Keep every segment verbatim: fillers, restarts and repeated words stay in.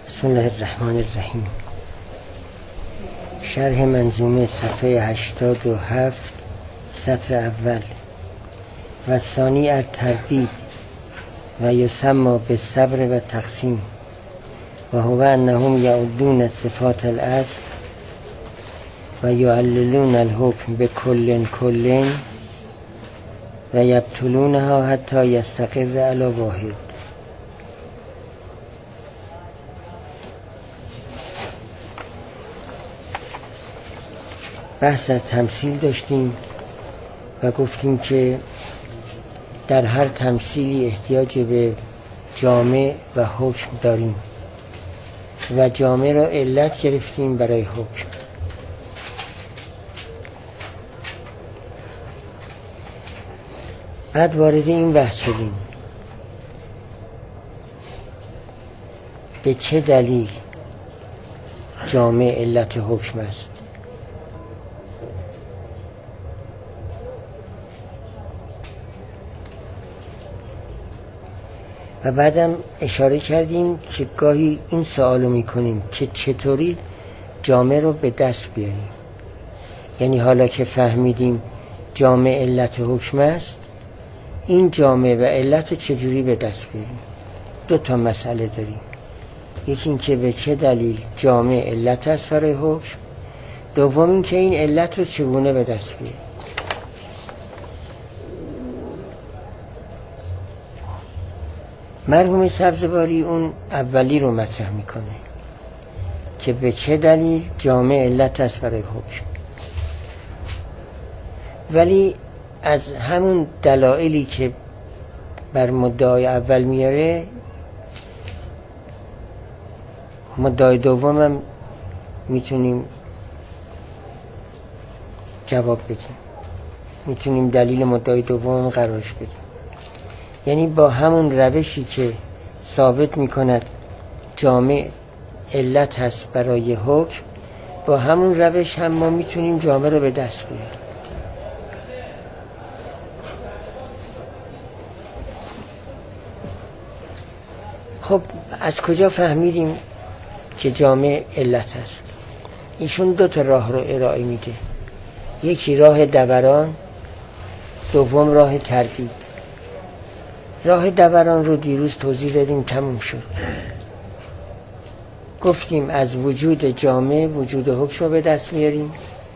بسم الله الرحمن الرحیم. شرح منظومه صفحه هشتاد و هفت سطر اول. و ثانی التردید و یسمى بالصبر و تقسیم و هو انهم یعدون صفات الاصل و یعللون الحکم بکل کل و یبطلونها حتی یستقر علی واحد. بحث از تمثیل داشتیم و گفتیم که در هر تمثیلی احتیاج به جامع و حکم داریم و جامع را علت گرفتیم برای حکم. بعد وارد این بحث شدیم به چه دلیل جامع علت حکم است. و بعدم اشاره کردیم که گاهی این سوالو میکنیم که چطوری جامع رو به دست بیاریم. یعنی حالا که فهمیدیم جامع علت حکم است، این جامع و علت چجوری به دست بیاریم. دو تا مسئله داریم. یکی این که به چه دلیل جامع علت است برای حکم، دوم این که این علت رو چگونه به دست بیاریم. مرحوم سبزواری اون اولی رو مطرح میکنه که به چه دلیل جامع علت است برای حکم، ولی از همون دلایلی که بر مدعای اول میاره مدعای دوم هم میتونیم جواب بدیم، میتونیم دلیل مدعای دوم قرارش بدیم. یعنی با همون روشی که ثابت میکند جامع علت هست برای حکم، با همون روش هم ما میتونیم جامع رو به دست بیاریم. خب از کجا فهمیدیم که جامع علت هست؟ ایشون دو تا راه رو ارائه میده. یکی راه دوران، دوم راه تردید. راه دوران رو دیروز توضیح دادیم، تموم شد. گفتیم از وجود جامع وجود حکم رو به دست میاریم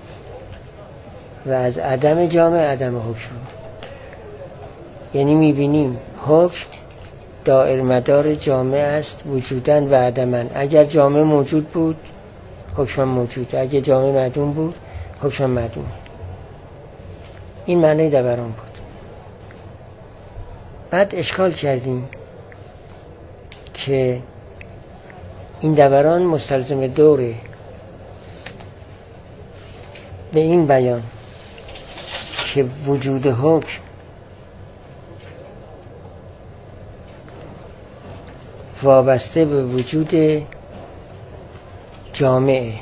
و از عدم جامع عدم حکم. یعنی میبینیم حکم دائر مدار جامع است وجودن و عدمن. اگر جامع موجود بود حکم موجود، اگر جامع معدوم بود حکم معدوم. این معنی دوران بود. بعد اشکال کردیم که این دوران مستلزم دوره به این بیان که وجود حکم وابسته به وجود جامعه،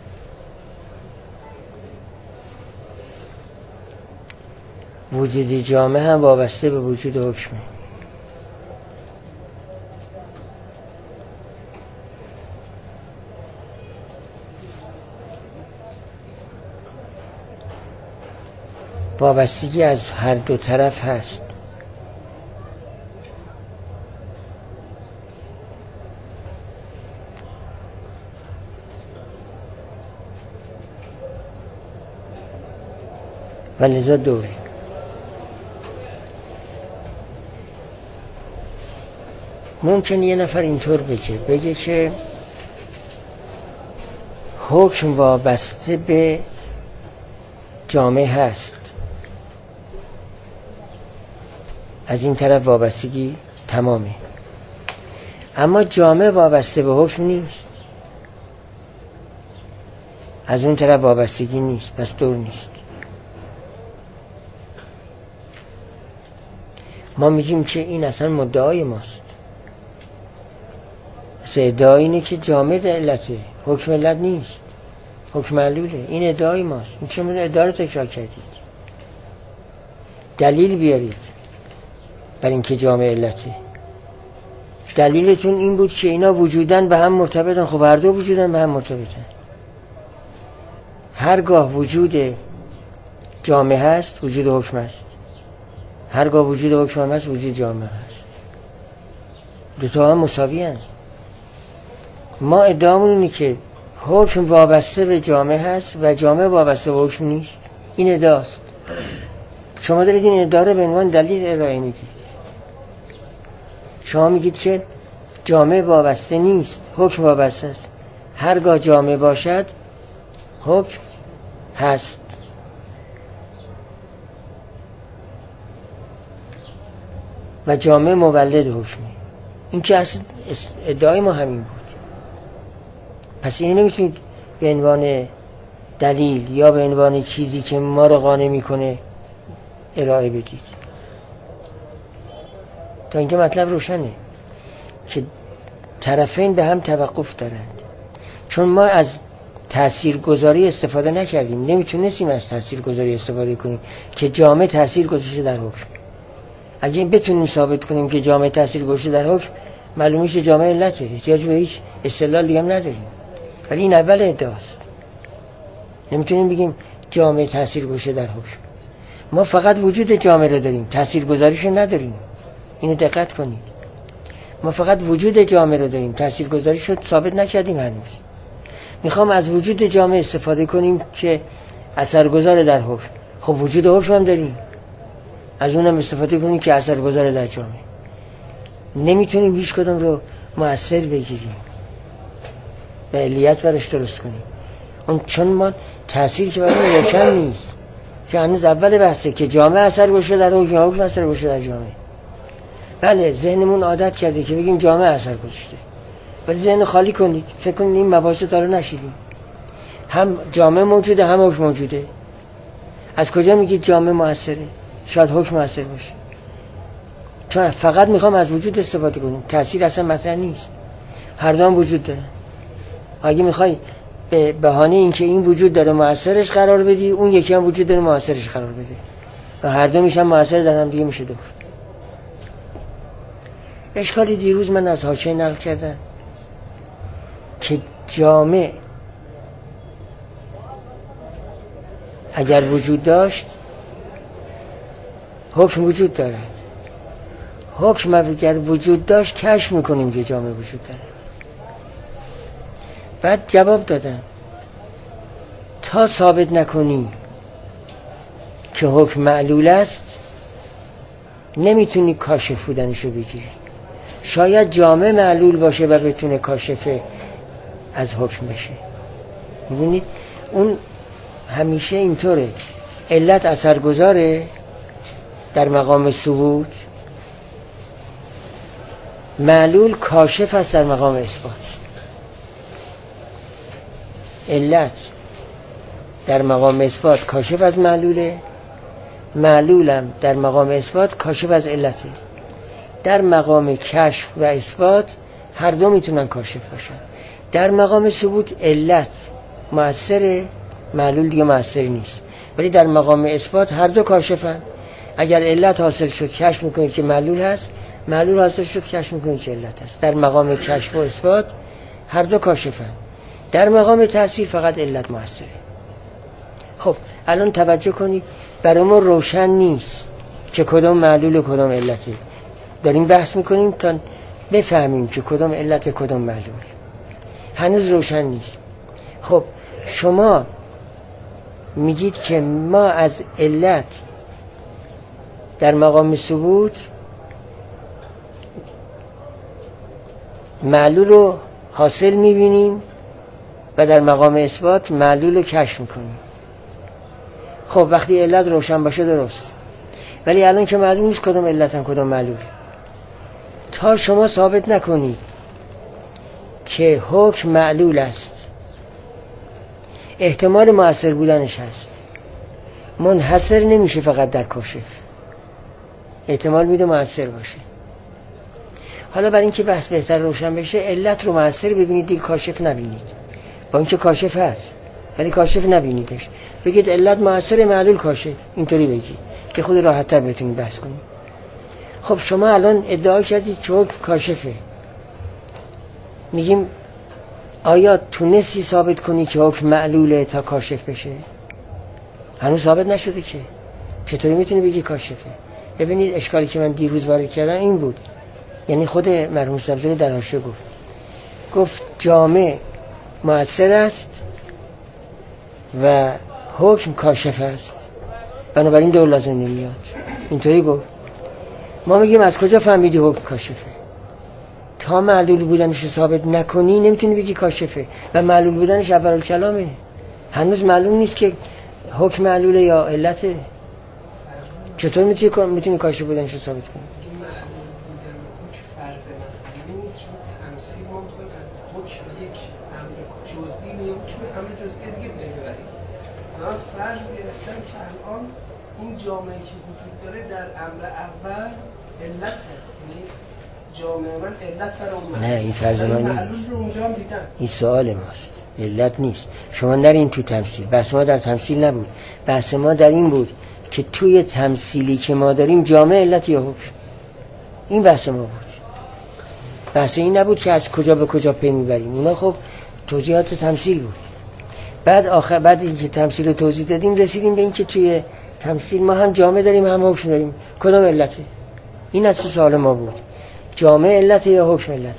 وجود جامع هم وابسته به وجود حکمه. وابستگی از هر دو طرف هست. و لذا دوره. ممکن یه نفر اینطور بگه بگه که حکم وابسته به جامع هست، از این طرف وابستگی تمامه، اما جامع وابسته به حکم نیست، از اون طرف وابستگی نیست، پس دور نیست. ما میگیم که این اصلا مدعای ماست. ادعا اینه که جامع علته، حکم علت نیست، حکم معلوله. این ادعای ماست. این چه ادعا رو تکرار کردید؟ دلیل بیارید بر اینکه جامع علته. دلیلتون این بود که اینا وجودن به هم مرتبطن. خب هر دو وجودن به هم مرتبطن. هرگاه وجود جامعه هست وجود حکم هست، هرگاه وجود حکم هم هست وجود جامعه هست. دو تا هم مساوی هست. ما ادعامون اینه که حکم وابسته به جامعه هست و جامعه وابسته به حکم نیست. این ادعاست. شما دارید این ادعا رو به عنوان دلیل ارائه میدید. شما میگید که جامعه وابسته نیست، حکم وابسته است. هرگاه جامعه باشد حکم هست. و جامعه مولد حکمه. این که اصلا ادعای ما همین بود. پس این نمیتونید به عنوان دلیل یا به عنوان چیزی که ما رو قانع میکنه ارائه بدید. تا اینجا مطلب روشنه که طرفین به هم توقف دارند. چون ما از تاثیرگذاری استفاده نکردیم، نمیتونستیم از تاثیرگذاری استفاده کنیم که جامعه تاثیر گذاشته در حکم. اگه بتونیم ثابت کنیم که جامعه تاثیر گذاشته در حکم، معلومه که جامعه علته، احتیاج به هیچ استدلال دیگه هم نداریم. ولی این اول ادعاست. نمیتونیم بگیم جامعه تاثیر گذاشته در حکم. ما فقط وجود جامعه رو داریم، تاثیر گذاریش رو نداریم. اینو دقت کنید. ما فقط وجود جامعه رو داریم، تاثیر گذاریش رو ثابت نکردیم هنوز. میخوام از وجود جامعه استفاده کنیم که اثرگذار در حکم. خب وجود حکم هم داریم، از اونم استفاده کنیم که اثرگذار در جامعه. نمیتونیم هیچ کدوم رو مؤثر بگیریم و علیت برش درست کنیم. اون چون ما تأثیر که برای روشن نیست، که هنوز اول بحثه که جامعه اثر گذاشته در حکم، حکم اثر گذاشته در جامعه. بله ذهنمون عادت کرده که بگیم جامعه اثر گذاشته، ولی ذهن خالی کنید، فکر کنید این مباحث تا رو نشیدیم. هم جامعه موجوده هم حکم موجوده. از کجا میگید جامعه مؤثره؟ شاید حکم مؤثر باشه. چون فقط میخوام از وجود استفاده کنیم، تأثیر اصلا مطرح نیست. هر دو هم وجود داره. اگه میخوای به بهانه اینکه این وجود داره مؤثرش قرار بدی، اون یکی هم وجود داره مؤثرش قرار بده و هر دو میشن مؤثر در هم دیگه، میشه دو. اشکالی دیروز من از حاشیه نقل کردم که جامعه اگر وجود داشت حکم وجود دارد. حکم اگر وجود داشت کشف میکنیم که جامعه وجود دارد. بعد جواب دادم تا ثابت نکنی که حکم معلول است نمیتونی کاشف بودنشو بگیری. شاید جامعه معلول باشه و بتونه کاشف از حکم بشه. میبینید اون همیشه اینطوره. علت اثرگذاره در مقام ثبوت، معلول کاشف است در مقام اثبات. علت در مقام اثبات کاشف از معلوله، معلولم در مقام اثبات کاشف از علته. در مقام کشف و اثبات هر دو میتونن کاشف باشن. در مقام ثبوت علت مؤثره، معلول دیگه مؤثر نیست. ولی در مقام اثبات هر دو کاشفن. اگر علت حاصل شد کشف میکنید که معلول هست، معلول حاصل شد کشف میکنید که علت هست. در مقام کشف و اثبات هر دو کاشفن. در مقام تأثیر فقط علت مؤثره. خب الان توجه کنید، برای ما روشن نیست که کدام معلول و کدام علته. داریم بحث میکنیم تا بفهمیم که کدام علت کدام معلول. هنوز روشن نیست. خب شما میگید که ما از علت در مقام ثبوت معلول رو حاصل میبینیم و در مقام اثبات معلول رو کشف میکنیم. خب وقتی علت روشن باشه درست، ولی الان که معلوم نیست کدام علتن کدام معلول. تا شما ثابت نکنید که حکم معلول است، احتمال مؤثر بودنش هست، منحصر نمیشه فقط در کاشف، احتمال میده مؤثر باشه. حالا برای اینکه بحث بهتر روشن بشه، علت رو مؤثر ببینید دیگه کاشف نبینید. با اینکه کاشف هست ولی کاشف نبینیدش، بگید علت مؤثر، معلول کاشف، اینطوری بگید که خود راحت تر بتونید بحث کنید. خب شما الان ادعا کردید که حکم کاشفه، میگیم آیا تونستی ثابت کنی که حکم معلوله تا کاشف بشه؟ هنوز ثابت نشده که. چطوری میتونی بگی کاشفه؟ ببینید اشکالی که من دیروز وارد کردم این بود، یعنی خود مرحوم سبزی در حاشیه گفت گفت جامع مؤثر است و حکم کاشف است، بنابراین دور لازم نمیاد. اینطوری گفت. ما میگیم از کجا فهمیدی حکم کاشفه؟ تا معلول بودنش ثابت نکنی نمیتونی بگی کاشفه، و معلول بودنش اول کلامه. هنوز معلوم نیست که حکم معلوله یا علته. چطور میتونی میتونی کاشف بودنش ثابت کنی؟ فرض مسئله نیست، چون تمثیل ما میخوایم از حکم یک امر جزئی به یک حکم امر جزئی دیگه ببریم. من فرض گرفتم که الان این جامعه که وجود داره در امر اول علته، یعنی جامعه من علت برای اون. نه این فرض من نیست. معلول رو اونجا هم دیدم. این سوال ماست. علت نیست. شما نرین تو تمثیل. بحث ما در تمثیل نبود. بحث ما در این بود که توی تمثیلی که ما داریم جامعه علت یا حکم. این بحث ما بود. بحث این نبود که از کجا به کجا پی میبریم. اونا خب توضیحات تمثیل بود. بعد آخر بعد اینکه تمثیل رو توضیح دادیم رسیدیم به این که توی تمثیل ما هم جامعه داریم هم حکم داریم. کدام علته؟ این اصل سوال ما بود. جامعه علت یا حکم علت؟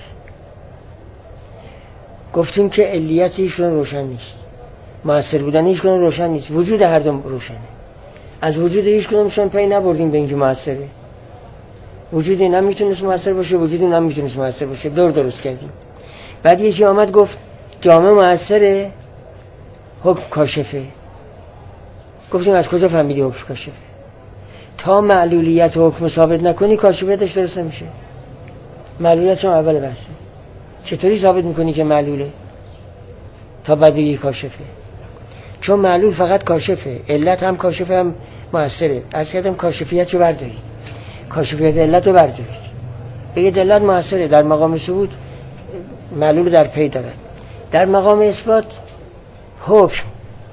گفتیم که علیت هیچ کدوم روشن نیست، مؤثر بودن هیچ کدوم روشن نیست، وجود هر دو روشنه. از وجود هیچ کدومشون پی نبردیم به اینکه مؤثره. وجود این هم میتونست مؤثر باشه، وجود این هم میتونست مؤثر باشه، دور درست کردیم. بعد یکی آمد گفت جامعه مؤثره، حکم کاشفه. گفتیم از کجا فهمیدی حکم کاشفه؟ تا معلولیت حکم ثابت نکنی کاشفیتش درست نمیشه. معلولیت هم اول بحثه. چطوری ثابت میکنی که معلوله تا بعد بگی کاشفه؟ چون معلول فقط کاشفه، علت هم کاشفه هم مؤثره. از کردم کاشفیت رو بردارید، کاشفیت علت رو بردارید، بگید علت مؤثره. در مقام ثبوت معلول در پی دارد، در مقام اثبات حکم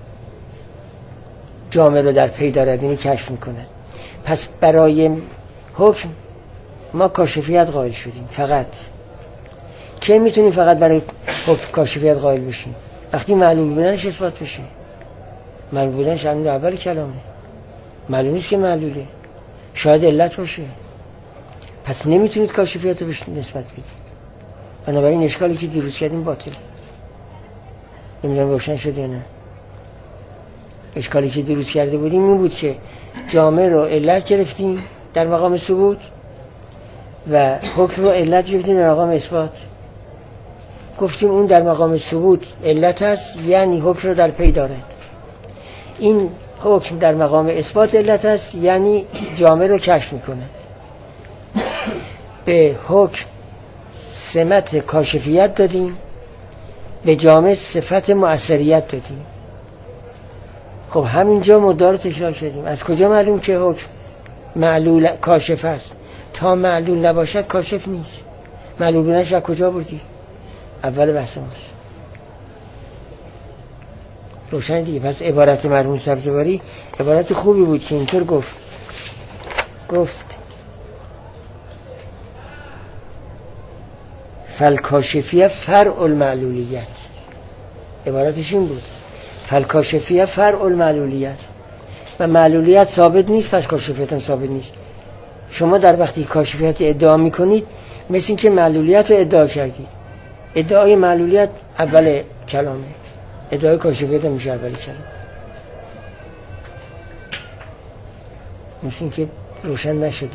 جامعه رو در پی دارد، یعنی کشف میکنه. پس برای حکم ما کاشفیت قائل شدیم. فقط کی میتونیم فقط برای حکم کاشفیت قائل بشیم؟ وقتی معلول بودنش اثبات بشه. معلول بودنش همون اول کلامه، معلوم نیست که معلوله، شاید علت باشه. پس نمیتونید کاشفیت رو بهش نسبت بدید. بنابراین اشکالی که دیروز کردیم باطله. نمیدونم روشن شد یا نه. اشکالی که دیروز کرده بودیم این بود که جامعه رو علت گرفتیم در مقام ثبوت و حکم رو علت گرفتیم در مقام اثبات. گفتیم اون در مقام ثبوت علت است، یعنی حکم رو در پی دارد. این حکم در مقام اثبات علت است، یعنی جامعه رو کشف میکنه. به حکم سمت کاشفیت دادیم، به جامعه صفت مؤثریت دادیم. خب همینجا مدار رو تکرار کردیم. از کجا معلوم که حکم معلول کاشف است؟ تا معلول نباشد کاشف نیست. معلول بودنش از کجا بردی؟ اول بحث ماست. روشن دیگه. پس عبارت مرحوم سبزواری عبارت خوبی بود که اینطور گفت گفت فالکاشفیه فرع المعلولیت. عبارتش این بود، فالکاشفیه فرع المعلولیت. و معلولیت ثابت نیست، پس کاشفیت هم ثابت نیست. شما در وقتی کاشفیت ادعا میکنید مثل این که معلولیت رو ادعا کردید. ادعای معلولیت اول کلامه، ادعای کاشفیت هم میشه اول کلام. مثل این که روشن نشده.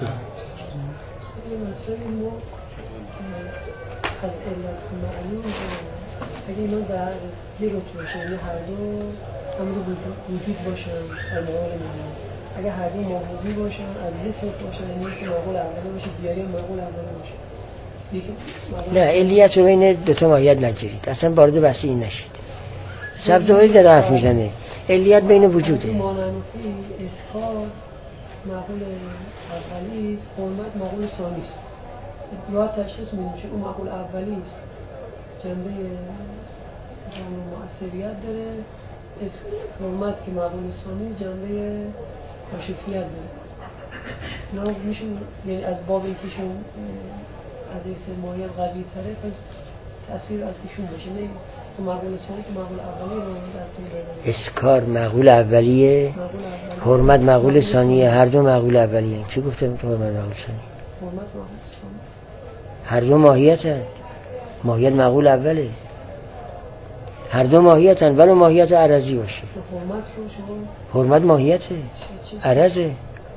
از علت معلوم اگه اینا در یه رتبه باشه، یعنی هر دو امر وجود وجود باشن المعال معلوم، اگه هر دو موجودی باشن از یه صفت باشن، یعنی که معقول اولی باشه دیگری هم معقول اولی باشه. نه علیت رو بین دو تا ماهیت نگیرید، اصلا وارد بحث این نشید. سبزواری در حرف میزنه علیت بین وجوده. مانعنفی اسکار معقول اولی است، حرمت معقول ثانی است. یا تشخیص میدیم چون اون معقول اولی است جنبه جنبه مؤثریت داره، حرمت که معقول ثانی جنبه کاشفیت داره. نه میشون یعنی از باب اینکهشون از این سه مایه قوی تره، پس تأثیر از ایشون باشه، نه تو مقوله ثانی که مقوله اولی رو در طول داده. اسکار مقوله اولیه، حرمت مقوله ثانیه، هر دو مقوله اولیه. کی گفته حرمت مقوله ثانی؟ حرمت مقوله ثانی هر دو ماهیتن. ماهیت مقوله اوله، هر دو ماهیتن، ولی ماهیت عرضی باشه. حرمت رو شما حرمت ماهیته عرضه.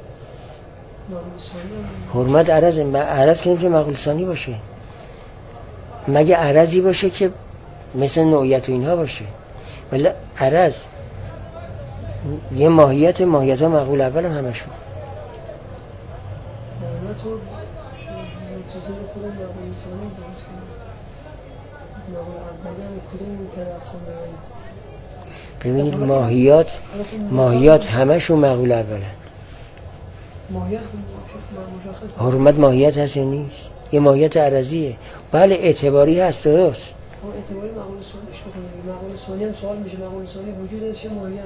حرمت عرضه. عرض که نمیشه مقوله ثانی باشه مگه عرضی باشه که مثل نوعیت و اینها باشه، ولی عرض یه ماهیت، ماهیت ها مقوله اول هم همشون. حرمت رو مجزون خودم مقوله ثانی درست کنم، مقوله اولی هم کدوم که اقسام ببینید. ببینید ماهیات ماهیات همشون مقوله اولن. ماهیت مشخصه. حرمت ماهیت هست یا نیست؟ یه ماهیت عرضیه. بله اعتباری هست، درست. ما اعتباری مقوله ثانیش بکنیم. مقوله ثانی هم سوال میشه، مقوله ثانی وجود از چه ماهیت؟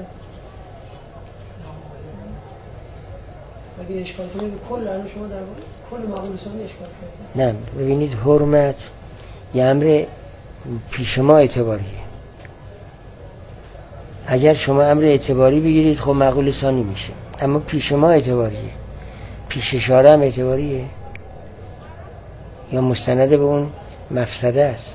اگه اشکال کنید کل الان شما در کل مقوله ثانی اشکال کنید. نه ببینید حرمت یه امر پیش ما اعتباریه. اگر شما امر اعتباری بگیرید خب مقوله ثانی میشه، اما پیش ما اعتباریه. پیش شارع هم اعتباریه یا مستند به اون مفسده است؟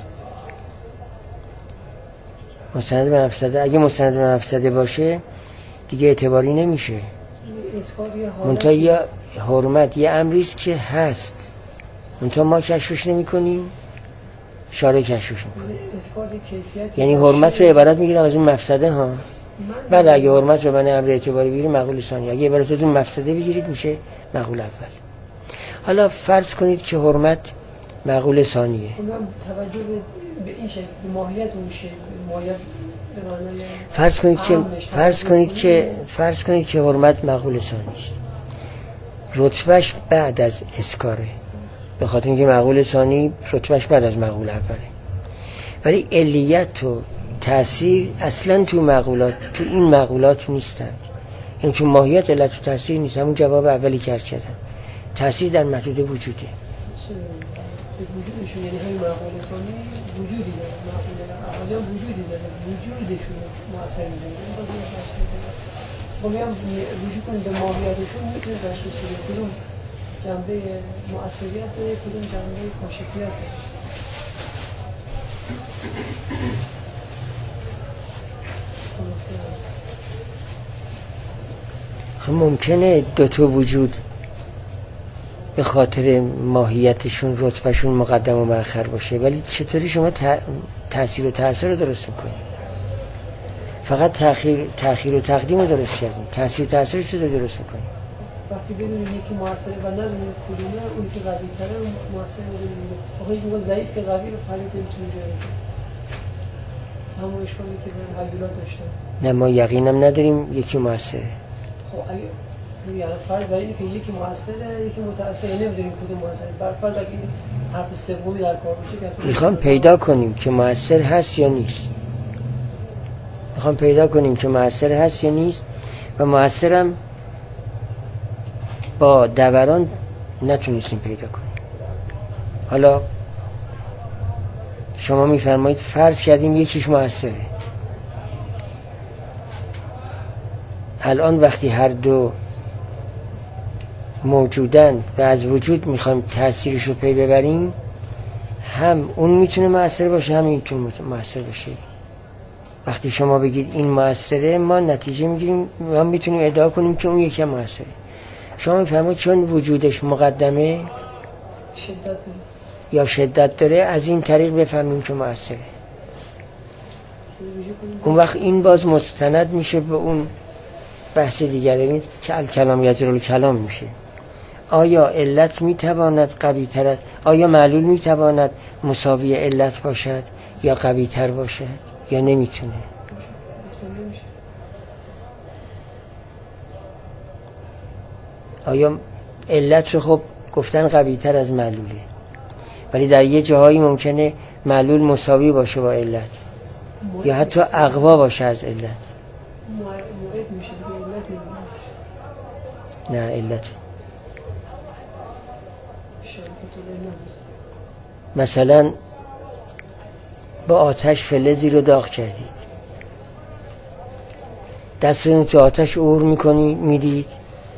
مستند به مفسده. اگه مستند به مفسده باشه دیگه اعتباری نمیشه. منتها یه حرمت یه امریست که هست، منتها ما کشفش نمی کنیم، شارع کشفش میکنه. یعنی حرمت رو عبارت میگیرم از این مفسده ها. بعد اگه حرمت رو بنای امر اعتباری بگیریم مقوله ثانی، اگه عبارتتون مفسده بگیرید میشه مقوله اول. حالا فرض کنید که حرمت مقوله ثانیه. توجه به این شکل ماهیت اون شکل ماهیت فرض کنید که فرض کنید که فرض کنید که حرمت مقوله ثانی است. رتبهش بعد از اسکاره، به خاطر اینکه مقوله ثانی رتبهش بعد از مقوله اوله. ولی علیت و تأثیر اصلا تو مقولات تو این مقولات نیستند. این تو ماهیت علت و تأثیر نیست. همون جواب اولی که عرض کردم، تأثیر در محدوده وجوده. وجودشون یعنی همین مقوله ثانی وجودی داره، مقوله اولی هم وجودی داره، وجودشون مؤثر می‌کنه. خب میگم رجوع کنید به ماهیتشون میتونید تشخیص بدید کدوم جنبه مؤثریت داره، کدوم جنبه کاشفیت داره. خب ممکنه دو تا وجود به خاطر ماهیتشون رتبهشون مقدم و مؤخر باشه، ولی چطوری شما تأثیر و تأثیر رو درست میکنید؟ فقط تأخیر تأخیر و تقدیم رو درست کردیم، تأثیر و تأثیر رو چطور درست میکنید؟ وقتی بدونید یکی مؤثره و ندونید کدومه، اونی که قوی تره مؤثر میدونید. آخه این ضعیف که قوی رو پلی نمیتونه بیاره. همون اشکالی که به حیولات داشتن. نه ما یقینم نداریم یکی مؤثره. خب اگه یعنی فرض بر اینه که یکی مؤثره یکی متأثر، نمیدونیم کدوم مؤثره. بر فرض اگه حرف سومی در کار باشه که میخوام پیدا کنیم که مؤثر هست یا نیست. میخوام پیدا کنیم که مؤثر هست یا نیست و مؤثرم با دوران نتونستیم پیدا کنیم. حالا شما میفرمایید فرض کردیم یکیش مؤثره. الان وقتی هر دو موجودن و از وجود میخوایم تأثیرش رو پی ببریم، هم اون میتونه مؤثر باشه هم این میتونه مؤثر باشه. وقتی شما بگید این مؤثره، ما نتیجه میگیریم ما میتونیم ادعا کنیم که اون یکی هم مؤثره. شما میفرمایید چون وجودش مقدمه شدت یا شدت داره، از این طریق بفهمیم که مؤثره. اون وقت این باز مستند میشه به اون بحث دیگر، یعنی چل کلام یجرل کلام میشه. آیا علت میتواند قوی تر، آیا معلول میتواند مساوی علت باشد یا قوی تر باشد یا نمیتونه؟ آیا علت رو خب گفتن قوی تر از معلوله، ولی در یه جاهایی ممکنه معلول مساوی باشه با علت یا حتی اقوا باشه از علت. نه علت. مثلا با آتش فلزی رو داغ کردید، دستتون تو آتش عبور میکنی میدید،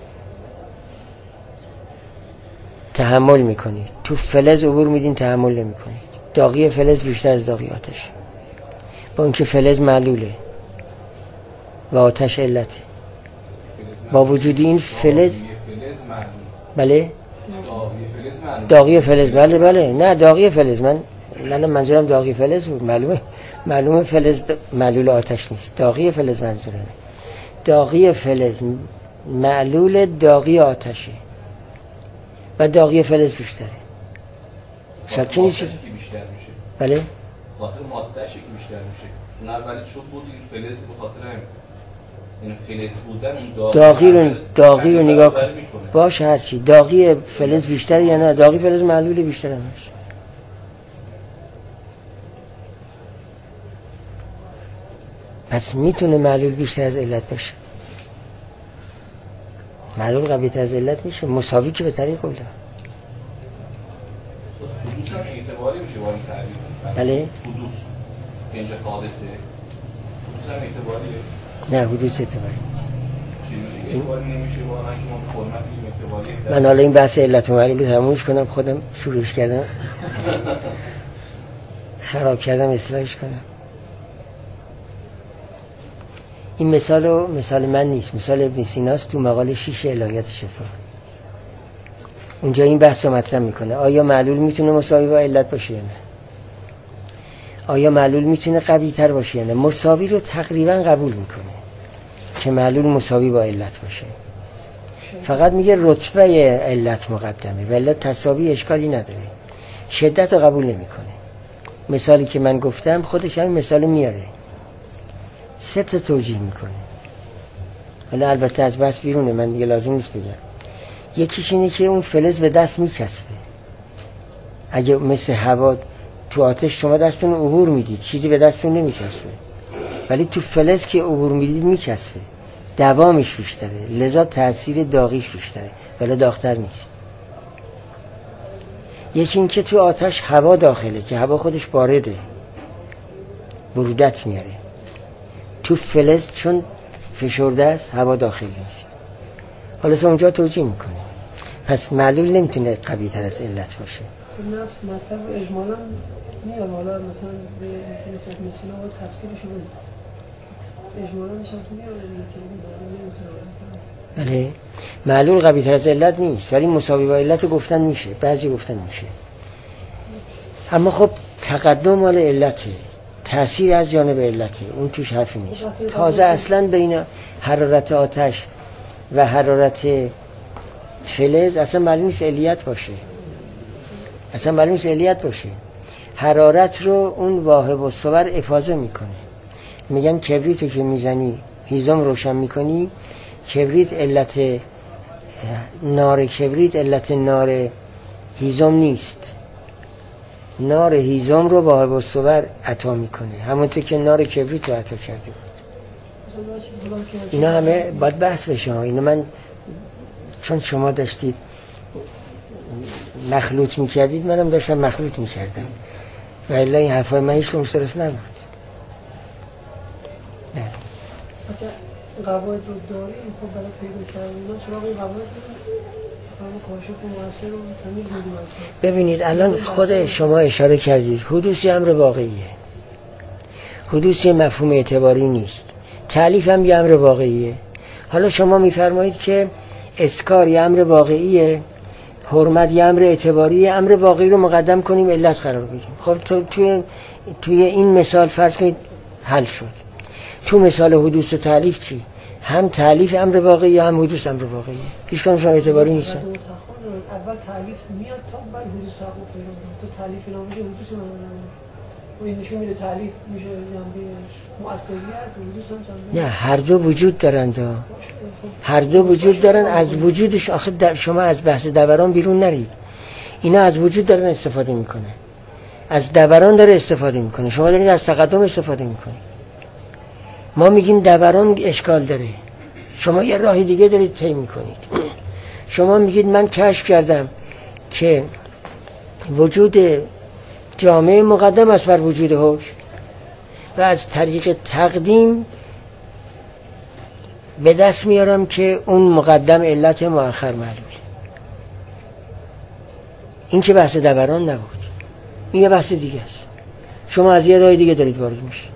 تحمل میکنید. تو فلز عبور میدین تحمل نمیکنید. داغی فلز بیشتر از داغی آتش، با اینکه فلز معلوله و آتش علته. با وجود این فلز بله داغی فلز بله بله نه داغی فلز من من منظورم داغی فلز بود. معلومه معلومه فلز معلول آتش نیست. داغی فلز منظورمه. داغی فلز معلول داغی آتشه و داغی فلز بیشتره. شکی نیست بله خاطر ماده‌اش که بیشتر میشه. اون اولی شد بود این فلز به خاطر همین این فلز بودن اون داغی رو داغی رو نگاه کن باشه هرچی داغی فلز بیشتر یا نه داغی فلز معلول بیشتر هم هست. پس میتونه معلول بیشتر از علت باشه. معلول قوی‌تر از علت میشه مساوی که به طریق قوله. حدوث هم اعتباری میشه با این تعریف. بله حدوث اینجا حادثه حدوث هم اعتباریه؟ نه حدوث اعتباری نیست. چیزی اعتباری نمیشه با آنها که ما فرمت میگیم اعتباریه. من حالا این بحث علت و معلول رو تمومش کنم خودم شروعش کردم خراب کردم اصلاحش کنم. این مثال رو مثال من نیست، مثال ابن سیناست تو مقاله شیش الهیات شفا. اونجا این بحث رو مطرح میکنه آیا معلول میتونه مساوی با علت باشه یا نه، آیا معلول میتونه قوی تر باشه یا نه. مساوی رو تقریبا قبول میکنه که معلول مساوی با علت باشه، فقط میگه رتبه علت مقدمه و علت تساوی اشکالی نداره. شدت رو قبول نمیکنه. مثالی که من گفتم خودش همین مثال میاره، سه تا توجیه میکنه. حالا البته از بس بیرونه من دیگه لازم نیست بگم. یکیش اینه که اون فلز به دست میچسبه. اگه مثل هوا تو آتش شما دستتون عبور میدید چیزی به دستتون نمیچسبه، ولی تو فلز که عبور میدید میچسبه، دوامش بیشتره، لذا تاثیر داغیش بیشتره ولی داغتر نیست. یکی این که تو آتش هوا داخله که هوا خودش بارده برودت میاره. تو فلز چون فشرده است هوا داخلی نیست. حالا اونجا توجیه میکنه. پس معلول نمیتونه قوی تر از علت باشه. نفس مطلب اجمالا میاد حالا مثلا به مثلا مثلا با تفسیرش رو اجمالا شخص میاد نمیتونه. بله معلول قوی تر از علت نیست ولی مساوی با علت گفتن میشه، بعضی گفتن میشه. اما خب تقدم مال علته، تأثیر از جانب علته، اون توش حرفی نیست. تازه اصلا بین حرارت آتش و حرارت فلز اصلا معلوم نیست علیت باشه، اصلا معلوم نیست علیت باشه. حرارت رو اون واهب الصور افاضه میکنه. میگن کبریتو که میزنی هیزم روشن میکنی، کبریت علت نار کبریت علت نار هیزم نیست، نار هیزم رو واهب الصور عطا میکنه، همونطور که نار کبریت رو عطا کرده بود. اینا همه باید بحث بشه. اینا من چون شما داشتید مخلوط میکردید منم داشتم مخلوط میکردم و الا این حرفای من هیچ کنش درست نبود. نه قواعد رو داریم خب برای پیدا کردن چرا این قواعد رو کاشف و مؤثر رو تمیز میدیم اصلا. ببینید الان خود شما اشاره کردید حدوثی امر واقعیه، حدوثی مفهوم اعتباری نیست، تألیف هم یه امر واقعیه. حالا شما میفرمایید که اسکار یه امر واقعیه، حرمت یه امر اعتباریه، امر واقعی رو مقدم کنیم علت قرار بدیم. خب تو توی توی این مثال فرض کنید حل شد. تو مثال حدوث و تألیف چی؟ هم تألیف امر واقعی هم حدوث امر واقعی. هیچ کنش اعتباری نیست. اول تألیف میاد تا بعد حدوث تحقق پیدا کنه. تو تألیف نمیشه حدوث نمیشه. و این نشون میده تألیف میشه جنبه مؤثریت حدوث هم. نه هر دو وجود دارند. هر دو وجود دارن. از وجودش آخه در شما از بحث دوران بیرون نرید. اینا از وجود دارن استفاده میکنه. از دوران داره استفاده میکنه. شما دارید از تقدم استفاده میکنید. ما میگیم دوران اشکال داره. شما یه راه دیگه دارید طی میکنید. شما میگید من کشف کردم که وجود جامعه مقدم است بر وجود هوش. و از طریق تقدیم به دست میارم که اون مقدم علت مؤخر معلول. این که بحث دوران نبود، این یه بحث دیگه است. شما از یه راه دیگه دارید وارد میشید.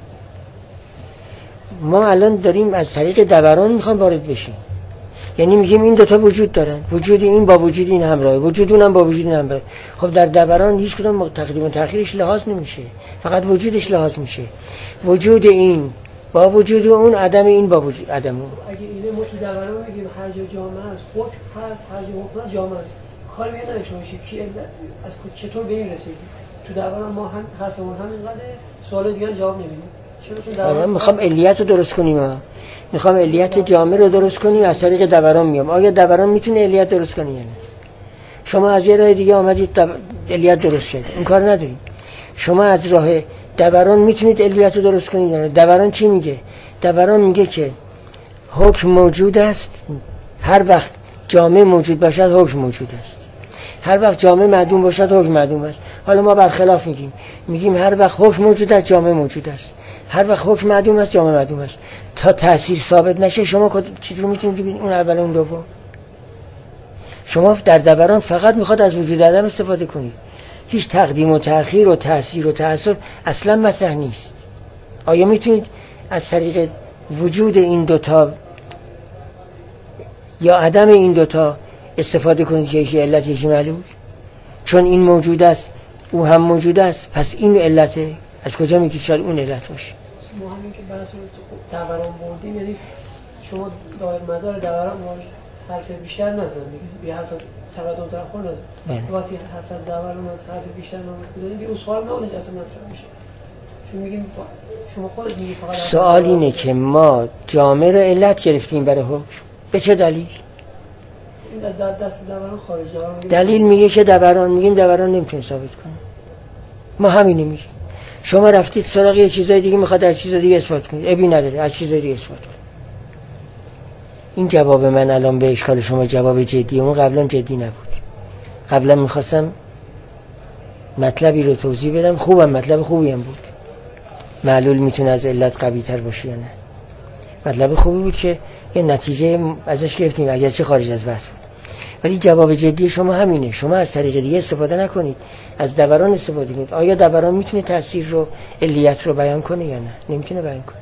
ما الان داریم از طریق دوران میخوام وارد بشیم. یعنی میگیم این دوتا وجود دارن، وجود این با وجود این همراهه، وجود اونم با وجود این همراهه. خب در دوران هیچ کدوم تقدیم و تأخیرش لحاظ نمیشه، فقط وجودش لحاظ میشه. وجود این با وجود اون، عدم این با وجود عدم اون. اگه اینه ما تو دوران میگیم هر جا جامعه است، حکم هست، هر جا حکم هست جامعه است. کار میاد نداشته باشیم که از چطور به این رسیدیم. تو دوران ما هم حرفمون همینقدر، سوال دیگه جواب نمیدیم. آره میخوام علیت رو درست کنیم، ها میخوام علیت جامع رو درست کنیم، از طریق دوران میام. آیا دوران میتونه علیت درست کنه یا نه؟ شما از یه راه دیگه آمدید علیت درست کردید، این کار ندارید. شما از راه دوران میتونید علیت رو درست کنید یا نه؟ دوران چی میگه؟ دوران میگه که حکم موجود است، هر وقت جامع موجود باشد حکم موجود است، هر وقت جامع معدوم باشد حکم معدوم است. حالا ما برخلاف میگیم، میگیم هر وقت حکم موجود است جامع موجود است، هر وقت حکم معدوم است جامع معدوم است. تا تأثیر ثابت نشه شما چطور میتونید بگید اون اول اون دوم؟ شما در دوران فقط میخواد از وجود عدم استفاده کنید، هیچ تقدیم و تأخیر و تأثیر و تأثیر اصلا مطرح نیست. آیا میتونید از طریق وجود این دوتا یا عدم این دوتا استفاده کنید که یکی علت یکی معلول؟ چون این موجود است او هم موجود است، پس این علته. از کجا میگید شاید اون علت باشه؟ ما همین که بحث دوران بردیم، یعنی شما دایر مدار دوران حرف بیشتر نزنید، بی حرف تقدم تأخر نزنید. وقتی حرف از دوران از حرف بیشتر نمی‌کنید دیگه اون سوال نبوده که اصلا مطرح میشه. چون میگیم شما خودت میگی فقط سوال اینه که ما جامع رو علت گرفتیم برای حکم، به چه دلیل؟ این در دست دوران خارجه. دلیل میگه که دوران، میگیم دوران نمیتونه ثابت کنه. ما همینه میگیم. شما رفتید سراغ یه چیزای دیگه، میخواد از چیز دیگه اثبات کنید، ابی نداره از چیز دیگه اثبات کنید. این جواب من الان به اشکال شما جواب جدیه، اون قبلا جدی نبود. قبلا میخواستم مطلبی رو توضیح بدم، خوبم مطلب خوبی هم بود. معلول میتونه از علت قوی تر باشه یا نه؟ مطلب خوبی بود که یه نتیجه ازش گرفتیم اگرچه خارج از بحث بود. ولی جواب جدی شما همینه، شما از طریق دیگه استفاده نکنید، از دوران استفاده کنید. آیا دوران میتونه تأثیر رو، علیت رو بیان کنه یا نه؟ نمیتونه بیان کنه.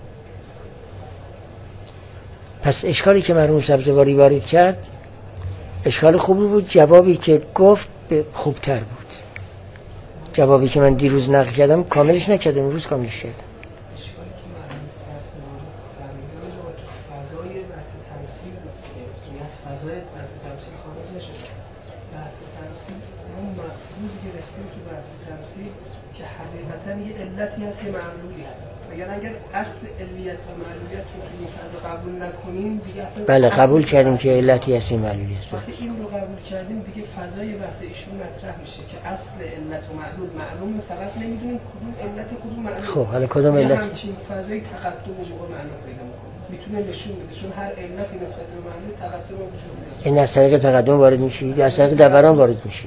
پس اشکالی که مرحوم سبزواری وارد کرد اشکال خوبی بود، جوابی که گفت خوبتر بود. جوابی که من دیروز نقل کردم کاملش نکردم، امروز کاملش کردم. اشکالی که مرحوم سبزواری فرمودن رو تو فضای بحث تمثیل بود، یعنی از فضای بحث تمثیل خارج نشد. بحث تمثیل اون مفروض گرفتیم تو بحث تمثیل که حقیقتا یه علتی هست یه معلولی هست. اگر اگر اصل علیت و معلولیت رو تو این فضا قبول نکنیم دیگه اصلا بله قبول کردیم که علتی هست این معلولی هست. وقتی این رو قبول کردیم دیگه فضای بحث ایشون مطرح میشه که اصل علت و معلول معلومه، فقط نمیدونیم کدوم علت کدوم معلول. خب حالا کدوم علت؟ همچین فضای تقدم و موقع معلوم پیدا میکنه، میتونه نشون بده چون هر علتی نسبت به معلول تقدم و وجود داره. این از طریق تقدم وارد میشه یا از طریق دوران وارد میشه؟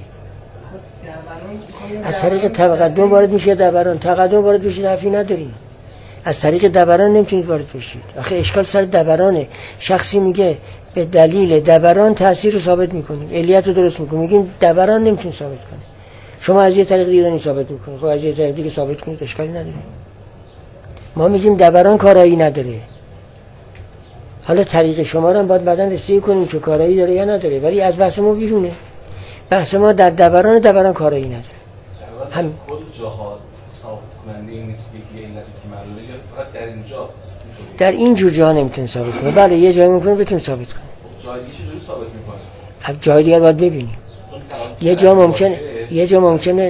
از طریق تقدم وارد میشه دوران، تقدم وارد میشه حرفی نداریم. از طریق دوران نمیتونید وارد بشید. آخه اشکال سر دورانه. شخصی میگه به دلیل دوران تأثیر رو ثابت میکنیم، علیت رو درست میکنیم، میگیم دوران نمیتونه ثابت کنه. شما از یه طریق دیگه دارین ثابت میکنید، خب از یه طریق دیگه ثابت کنید، اشکالی نداره. ما میگیم دوران کارایی نداره. حالا طریق شما رو هم باید بعداً رسیدگی کنیم که کارایی داره یا نداره، ولی از بحث ما بیرونه. بحث ما در دوران دوران کارایی نداره. هم خود جهاد ثابت کننده این نیست که علت که معلومه، یا فقط در اینجا در این جور جا نمیتونه ثابت کنه. بله یه جایی ممکنه بتونه ثابت کنه. جای دیگه چجوری ثابت میکنه؟ از جای دیگه باید ببینیم. یه جا ممکنه یه جا ممکنه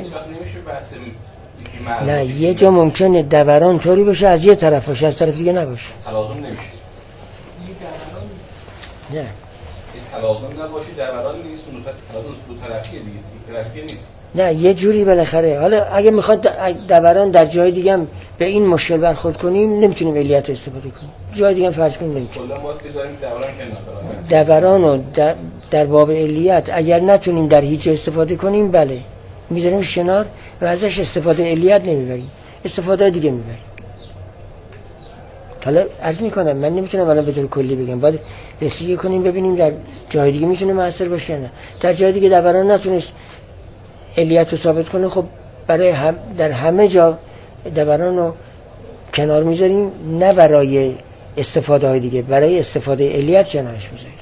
نه یه جا ممکنه دوران طوری باشه از یه طرف باشه از طرف دیگه نباشه. تلازم نمیشه. نه. این تلازم نباشه دوران نیست، اون دو طرفیه دیگه، یک طرفیه نیست. نه یه جوری بالاخره. حالا اگه میخواد دوران در جای دیگه هم به این مشکل برخورد کنیم نمیتونیم علیت استفاده کنیم. جای دیگه هم فرض کنیم نمیتونیم. کلا ما بذاریم دوران کنار. دوران رو در, در باب علیت اگر نتونیم در هیچ استفاده کنیم بله میذاریم کنار و ازش استفاده علیت نمیبریم. استفاده دیگه میبریم. حالا عرض میکنم من نمیتونم الان به طور کلی بگم، باید رسیدگی کنیم ببینیم در جای دیگه میتونه موثر باشه یا نه. در جای دیگه دوران نتونست علیت رو ثابت کنه، خب برای هم در همه جا دوران رو کنار میذاریم، نه برای استفاده های دیگه، برای استفاده علیت کنارش میذاریم.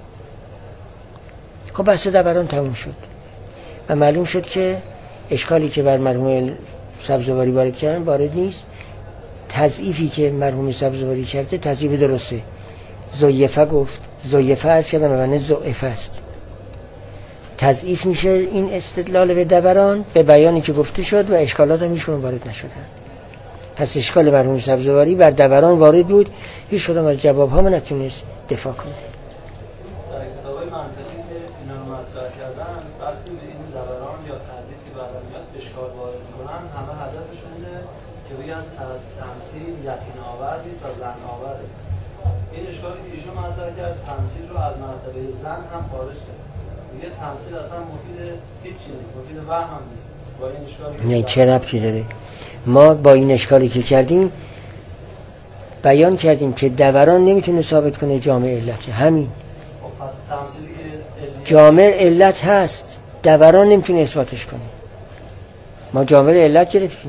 خب بحث دوران تموم شد و معلوم شد که اشکالی که بر مرحوم سبزواری وارد کردن وارد نیست. تضعیفی که مرحوم سبزواری کرده تضعیف درسته. ضعیفه گفت، ضعیفه از کردن به معنی ضعیفه است. تضعیف میشه این استدلال به دوران به بیانی که گفته شد و اشکالات هم هیچ وارد نشدن. پس اشکال مرحوم سبزواری بر دوران وارد بود، هیچ کدام از جواب ها نتونست دفاع کنه. در کتابای منطقی که اینا رو مطرح کردن، وقتی به این دوران یا تردیدی برمیاد اشکال وارد میکنن، همه هدفشون اینه که بگن تمثیل یقین آور نیست و ظن آوره. این اشکالی که ایشون مطرح کرد تمثیل رو از مرتبه ظن هم خارج کرد. میگه تمثیل اصلا مفید هیچ چیز نیست، مفید وهم هم نیست. با این اشکالی نه چه ربطی داره؟ ما با این اشکالی که کردیم بیان کردیم که دوران نمیتونه ثابت کنه جامع علت. همین. خب پس تمثیلی که جامع علت هست، دوران نمیتونه اثباتش کنه. ما جامع علت گرفتیم،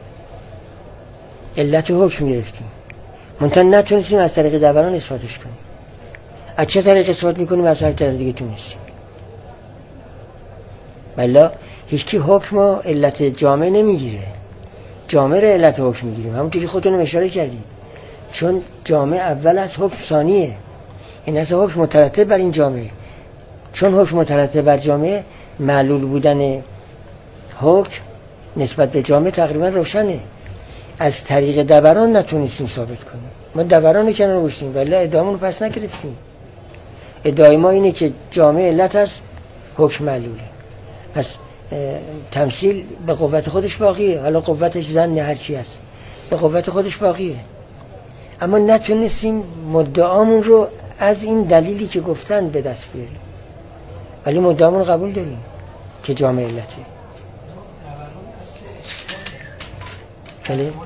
علت حکم گرفتیم، منتها نتونستیم از طریق دوران اثباتش کنیم. از چه طریق اثبات میکنیم؟ از هر طریق دیگه تونستیم. بلا هیچکی حکم و علت جامع نمیگیره، جامع رو علت حکم میگیریم. همونطوری خودتون اشاره کردید، چون جامع اول از حکم ثانیه. این از حکم مترتب بر این جامع، چون حکم مترتب بر جامع، معلول بودن حکم نسبت به جامع تقریبا روشنه. از طریق دوران نتونستیم ثابت کنیم. ما دوران رو کنار گذاشتیم ولی ادعامون رو پس نگرفتیم. ادعای ما اینه که جامع علت است، حکم معلوله. پس تمثیل به قوت خودش باقیه، حالا قوتش ظن هر چی است، به قوت خودش باقیه. اما نتونستیم مدعامون رو از این دلیلی که گفتن به دست بیاریم، ولی مدعامون قبول داریم که جامع علته. بله.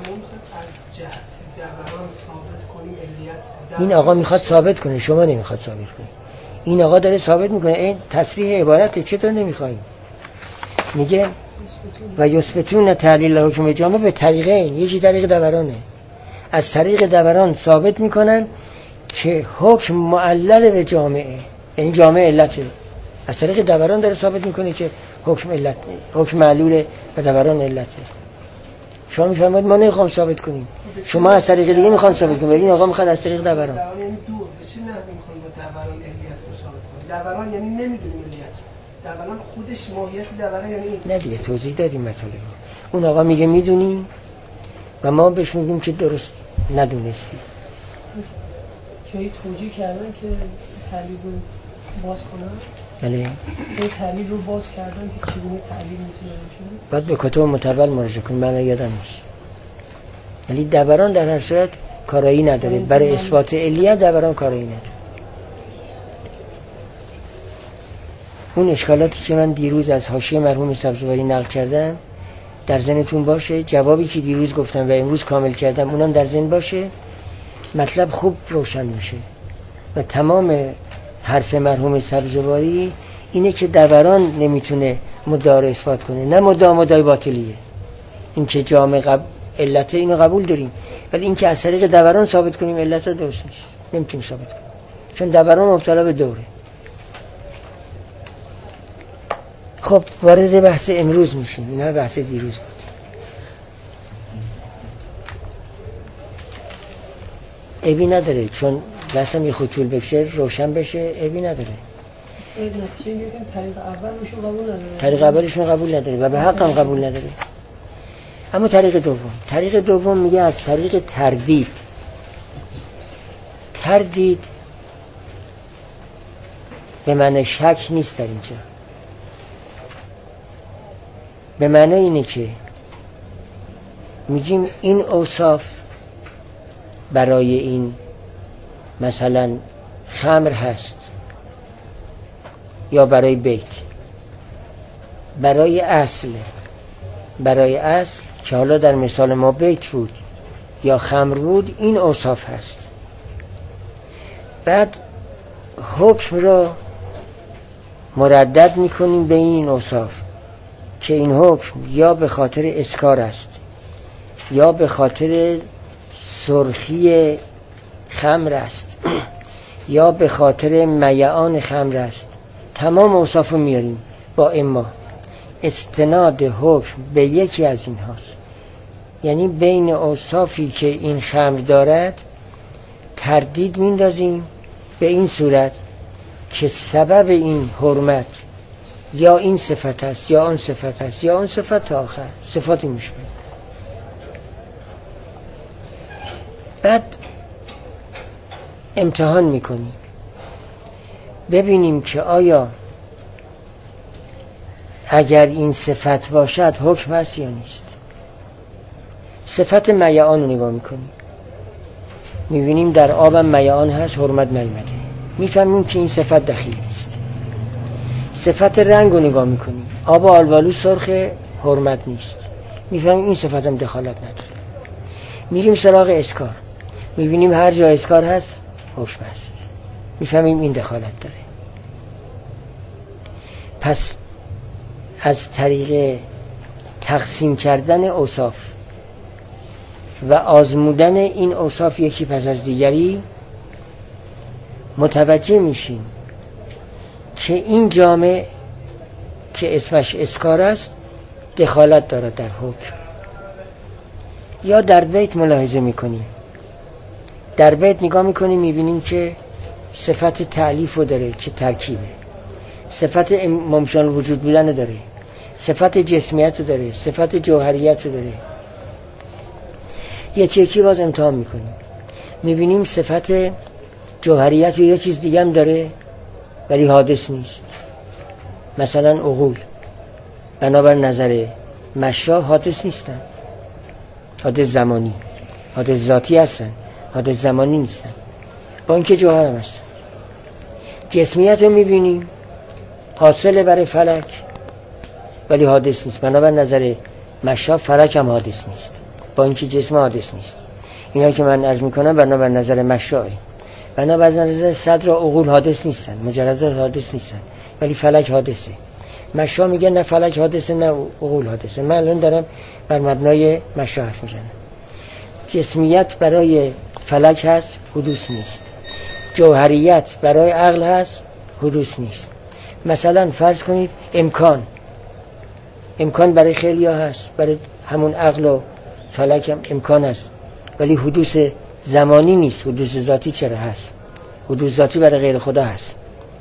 این آقا میخواد ثابت کنه، شما نمیخواد ثابت کنه. این آقا داره ثابت میکنه. این تصریح عبارته، چطور نمیخوایم؟ میگه و یثبتون تعلیل حکم جامع به طریقین، یکی طریق دورانه. از طریق دوران ثابت میکنن که حکم معلل به جامعه، یعنی جامع علته. از طریق دوران داره ثابت میکنه که حکم علت، حکم معلول و دوران علته. شما میفهمید ما نمیخوام ثابت کنیم، شما از طریق دیگه میخوان ثابت کنید، این آقا میخواد از طریق دوران. دوران یعنی دور بشه، نه میخوان با دوران علیت رو ثابت کنید. دوران یعنی نمیدونیم علیت. دوران خودش ماهیت دوران یعنی این. نه دیگه توضیح دادیم مطالب. اون آقا میگه میدونی و ما بهش میگیم که درست ندونستی. جایی توجیه کردن که تعلیل رو باز کنن. بله. این تعلیل رو باز کردن که چگونه تعلیل میتونه بشه. باید به کتب متول مراجعه کنیم، من یادم نیست. ولی دوران در هر صورت کارایی نداره، برای اثبات علیت دوران کارایی نداره. اون اشکالاتی که من دیروز از حاشیه مرحوم سبزواری نقل کردم در ذهنتون باشه، جوابی که دیروز گفتم و امروز کامل کردم اونم در ذهن باشه، مطلب خوب روشن میشه. و تمام حرف مرحوم سبزواری اینه که دوران نمیتونه مدعا رو اثبات کنه، نه مدعا مدعای باطلیه. این که جامع قب... علت اینو قبول داریم، ولی این که از طریق دوران ثابت کنیم علت رو درست نیست، نمیتونیم ثابت کنیم، چون دوران مبتلا به دوره. خب وارد بحث امروز میشیم، اینا بحث دیروز بود. عیبی نداره، چون بحثم یه خطول بشه روشن بشه، عیبی نداره. طریق اولشون قبول نداره، طریق اولشون قبول نداره و به حق هم قبول نداره. اما طریق دوم، طریق دوم میگه از طریق تردید. تردید به معنی شک نیست در اینجا، به معنی اینه که میگیم این اوصاف برای این مثلا خمر هست یا برای بیت، برای اصل برای اصل که حالا در مثال ما بیت بود یا خمر بود، این اوصاف هست. بعد حکم را مردد میکنیم به این اوصاف که این حکم یا به خاطر اسکار است یا به خاطر سرخی خمر است یا به خاطر میعان خمر است. تمام اوصاف رو میاریم با اما. استناد حکم به یکی از این هاست، یعنی بین اوصافی که این خمر دارد تردید میندازیم به این صورت که سبب این حرمت یا این صفت است یا اون صفت است یا اون صفت تا آخر صفاتی میشه. بعد امتحان میکنیم ببینیم که آیا اگر این صفت باشد حکم هست یا نیست. صفت میعان رو نگاه میکنیم، میبینیم در آبم میعان هست، حرمت نیامده، میفهمیم که این صفت دخیل نیست. صفت رنگ رو نگاه میکنیم، آب آلبالو سرخ، حرمت نیست، میفهمیم این صفت هم دخالت نداره. میریم سراغ اسکار، میبینیم هر جا اسکار هست حکم هست، میفهمیم این دخالت داره. پس از طریق تقسیم کردن اوصاف و آزمودن این اوصاف یکی پس از دیگری متوجه میشیم که این جامع که اسمش اسکار است دخالت دارد در حکم. یا در بیت ملاحظه میکنیم، در بیت نگاه میکنیم میبینیم که صفت تعلیف رو داره که ترکیبه، صفت ممکن وجود بودن داره، صفت جسمیت رو داره، صفت جوهریت رو داره. یکی یکی باز امتحان میکنیم، میبینیم صفت جوهریت رو یه چیز دیگه هم داره ولی حادث نیست. مثلا عقول بنابر نظر مشا حادث نیستن، حادث زمانی، حادث ذاتی هستن، حادث زمانی نیستن، با اینکه جوهر هم هستن. جسمیت رو میبینیم حاصله برای فلک ولی حادث نیست، بنابر نظر مشا فلک هم حادث نیست با اینکه جسم حادث نیست. اینا که من عرض میکنم بنابر نظر مشاه، بنابر نظر صدر و عقول حادث نیستن، مجردات حادث نیستن ولی فلک حادثه. مشا میگه نه فلک حادثه نه عقول حادثه. من الان دارم بر مبنای مشا حرف میزنم. جسمیت برای فلک هست، حدوث نیست. جوهریت برای عقل هست، حدوث نیست. مثلا فرض کنید امکان، امکان برای خیلی ها هست، برای همون عقل و فلک هم امکان هست ولی حدوث زمانی نیست. حدوث ذاتی چرا هست؟ حدوث ذاتی برای غیر خدا هست.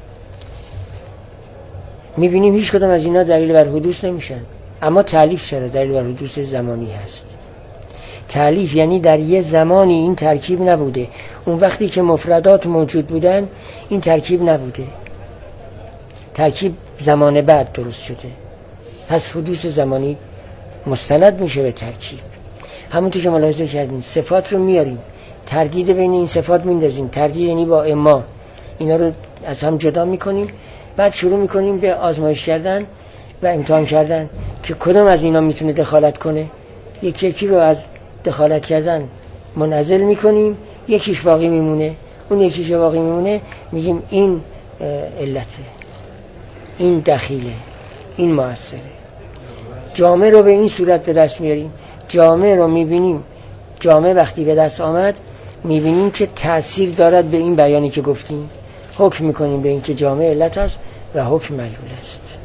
میبینیم هیچ کدام از اینا دلیل بر حدوث نمیشن، اما تالیف چرا دلیل بر حدوث زمانی هست. تالیف یعنی در یه زمانی این ترکیب نبوده، اون وقتی که مفردات موجود بودن این ترکیب نبوده، ترکیب زمان بعد درست شده، پس حدوث زمانی مستند میشه به ترکیب. همونطور که ملاحظه کردین صفات رو میاریم، تردید بین این صفات میندازیم، تردید یعنی با اما اینا رو از هم جدا میکنیم، بعد شروع میکنیم به آزمایش کردن و امتحان کردن که کدوم از اینا میتونه دخالت کنه. یکی یکی رو از دخالت کردن منعزل میکنیم، یکیش باقی میمونه، اون یکیش باقی میمونه میگیم این علته، این دخیله، این مؤثره. جامعه رو به این صورت به دست میاریم. جامعه رو میبینیم، جامعه وقتی به دست آمد میبینیم که تأثیر دارد به این بیانی که گفتیم، حکم میکنیم به این که جامعه علت است و حکم معلول است.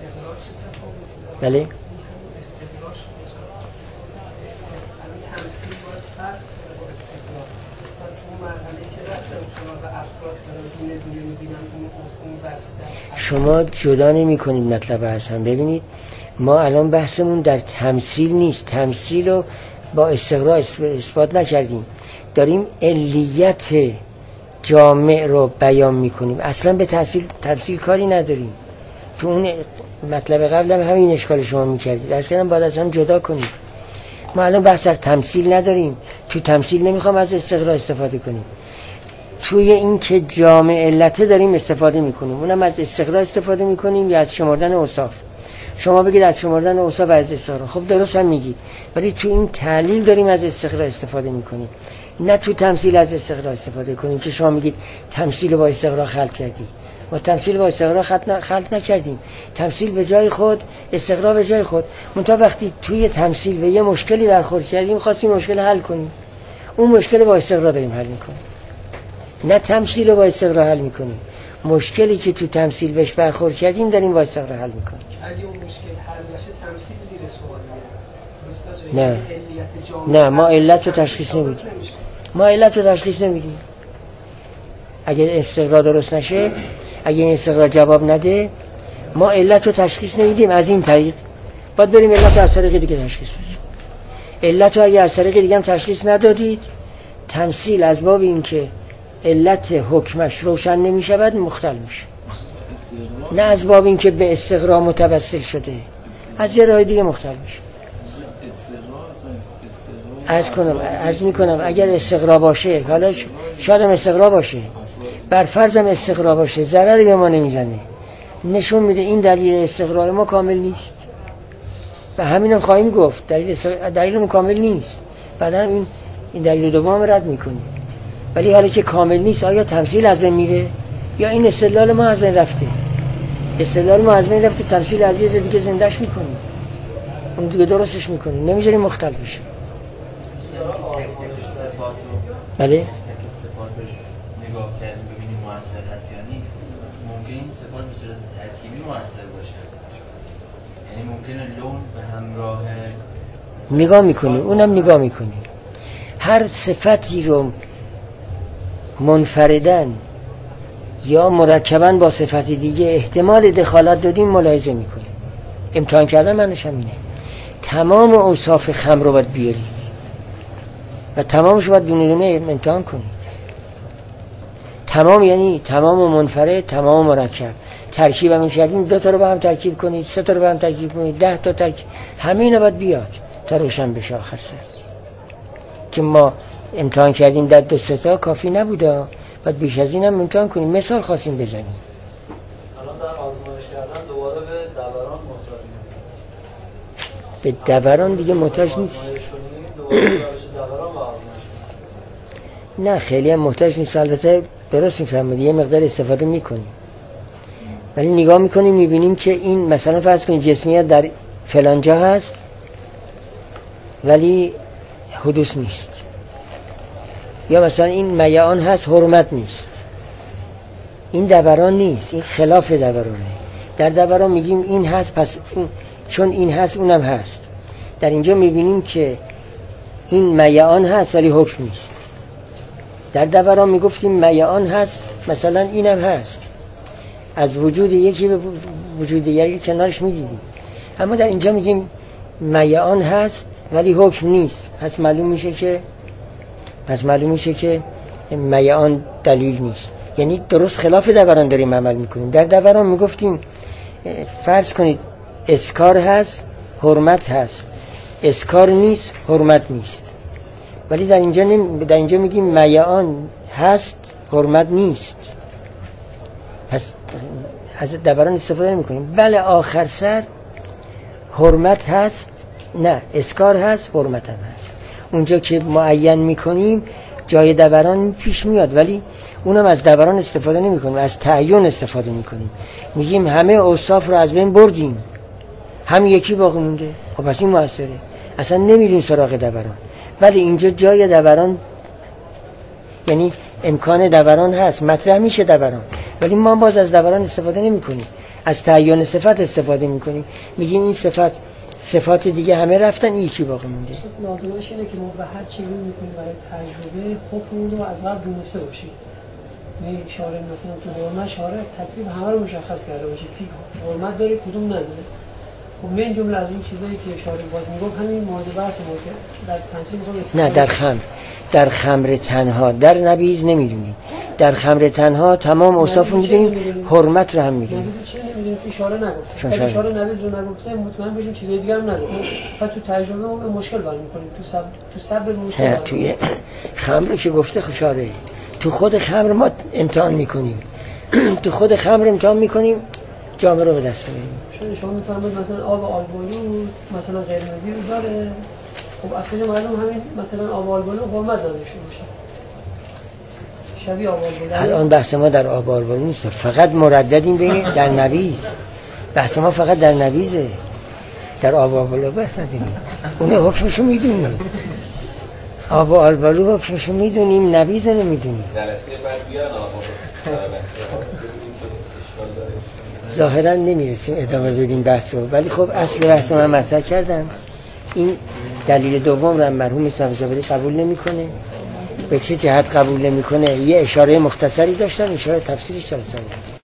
بله؟ شما جدا نمی کنید مطلب هستم. ببینید ما الان بحثمون در تمثیل نیست، تمثیل رو با استقرا اثبات نکردیم، داریم علیت جامع رو بیان میکنیم، اصلا به تمثیل تمثیل کاری نداریم. تو اون مطلب قبل هم همین اشکال شما میکردید، از کردم باید اصلا جدا کنیم. ما الان بحث در تمثیل نداریم، تو تمثیل نمیخوام از استقرا استفاده کنیم، توی این که جامع علته داریم استفاده میکنیم، اونم از استقرا استفاده میکنیم یا از شمردن اوصاف. شما بگید از شمردن اوصاف و از استقرا، خب درست هم میگید، ولی تو این تعلیل داریم از استقرا استفاده میکنیم، نه تو تمثیل از استقرا استفاده کنیم که شما میگید تمثیل با استقرا خلق کردی. ما تمثیل با استقرا خلق نکردیم، تمثیل به جای خود، استقرا به جای خود. منتها وقتی توی تمثیل به یه مشکلی برخورد کردیم خواستیم مشکل حل کنیم، اون مشکل با استقرا داریم حل میکنیم، نه تمثیل رو با استقرا حل میکنیم. مشکلی که تو تمثیل بهش برخورد کردیم داریم با استقرا حل میکنیم. اگه اون مشکل حل بشه تمثیل زیر سوال میاد. نه نه ما علت رو تشخیص نمیدیم، ما علت رو تشخیص نمیدیم. اگه استقرا درست نشه، اگه این استقرا جواب نده، ما علت رو تشخیص نمیدیم. از این طریق باید بریم علت رو از طریق دیگه تشخیص بدیم. علت رو اگه از طریق دیگه هم تشخیص ندادید، تمثیل از باب این که علت حکمش روشن نمیشود مختل میشه، نه از باب این که به استقرا متوسل شده، از یه راه دیگه مختل میشه. از کنم از میکنم اگر استقرا باشه، حالا شاید هم استقرا باشه، بر فرضم استقرا باشه، ضرری به ما نمیزنه، نشون میده این دلیل استقرا ما کامل نیست. و همینم خواهیم گفت دلیل دلیل کامل نیست، بعدا این این دلیل دوم رد میکنیم. ولی حالا که کامل نیست، آیا تمثیل از بین میره یا این استدلال ما از بین رفته؟ استدلال ما از بین رفته، تمثیل از یه جای دیگه زندهش میکنیم، اون دیگه درستش میکنیم، نمیذاریم مختلف بشه. بله؟ صفات نگاه کردیم ببینیم مؤثر هست یا نیست. ممکن این صفات به صورت ترکیبی مؤثر باشه، یعنی ممکنه لون به همراه نگاه میکنیم، اونم نگاه میکنیم. هر صفتی رو منفردن یا مرکباً با صفت دیگه احتمال دخالت دادیم ملاحظه میکنیم. امتحان کردن منش همینه. تمام اوصاف خمر رو باید بیارید و تمامش باید دونه دونه امتحان کنید. تمام یعنی تمام و منفرد، تمام و مرکب. ترکیب هم کردیم، دو تا رو با هم ترکیب کنید، سه تا رو با هم ترکیب کنید، ده تا ترکیب، همه اینا باید بیاد تا روشن بشه آخر سر. که ما امتحان کردیم در دو سه تا کافی نبوده، باید بیش از این هم امتحان کنیم. مثال خواستیم بزنیم. الان در آزمایش کردن دوباره به دوران محتاج به دوران دیگه محتاج نیست. نه خیلی هم محتاج نیست، البته درست میفهمید یه مقدار استفاده میکنیم، ولی نگاه میکنیم میبینیم که این مثلا فرض کنید جسمیت در فلان جا هست ولی حدوث نیست، یا مثلا این میعان هست حرمت نیست. این دوران نیست، این خلاف دورانه. در دوران میگیم این هست، پس این چون این هست اونم هست. در اینجا میبینیم که این میعان هست ولی حکم نیست. در دوران میگفتیم میعان هست، مثلا اینم هست، از وجود یکی به وجود دیگری کنارش میدیدیم. اما در اینجا میگیم میعان هست ولی حکم نیست، پس معلوم میشه که پس معلوم میشه که میعان دلیل نیست. یعنی درست خلاف دوران داریم عمل میکنیم. در دوران میگفتیم فرض کنید اسکار هست، حرمت هست، اسکار نیست، حرمت نیست. ولی در اینجا نم... در اینجا میگیم میعان هست، حرمت نیست، پس از دوران استفاده نمیکنیم. بله آخر سر حرمت هست، نه اسکار هست، حرمت هم هست. اونجا که معین میکنیم جای دوران پیش میاد، ولی اونم از دوران استفاده نمیکنیم، از تعین استفاده میکنیم. میگیم همه اوصاف رو از بین بردیم، هم یکی باقی مونده، خب پس این موثره، اصلا نمیریم سراغ دوران. ولی اینجا جای دوران، یعنی امکان دوران هست، مطرح میشه دوران، ولی ما باز از دوران استفاده نمی کنیم، از تعین صفت استفاده میکنیم. میگیم این صفت صفات دیگه همه رفتن، این یکی باقی مونده. لازمش اینه که ما به هر چیزی میکنیم برای تجربه حکم رو از قبل دونسته باشیم. نه شارع مثلا تو حرمت شارع تکلیف همه رو مشخص کرده باشه که حرمت داره کدوم نداره. خب من جمله از این چیزایی که شارع باز میگفت همین مورد بحث ما که در تمثیل میگم. نه در خمر، در خمر تنها، در نبیذ نمیدونیم. در خمر تنها تمام اوصاف رو میدونیم، حرمت رو هم میدونیم. نبیذ چی نمیدونیم که شارع نگفت. اگه شارع نبیذ رو نگفته مطمئن بشیم چیزای دیگه هم نگفت. پس تو تجربه ما مشکل برمی کنیم، تو سب تو سب مشکل. توی خمر که گفته خشاره، تو خود خمر ما امتحان میکنیم. تو خود خمر امتحان میکنیم جامعه رو به دست بیاریم. شما شما میفرمایید مثلا آب آلبالو مثلا قرمزی رو داره، خب اصلا معلوم همین مثلا آب آلبالو حرمت نداشته باشه، شبیه آب آلبالو. الان بحث ما در آب آلبالو نیست، فقط مرددیم بین در نویز. بحث ما فقط در نویزه، در آب آلبالو بس نداریم. اون حکمشو میدونیم، آب آلبالو حکمشو میدونیم، نویز رو نمیدونیم. جلسه بعد بیان آب ظاهرا نمیرسیم ادامه بدیم بحث رو، ولی خب اصل بحث من مطرح کردم. این دلیل دوم رو مرحوم صاحب قبول نمیکنه. به چه جهت قبول نمیکنه؟ یه اشاره مختصری داشتن، اشاره تفسیرش جلسه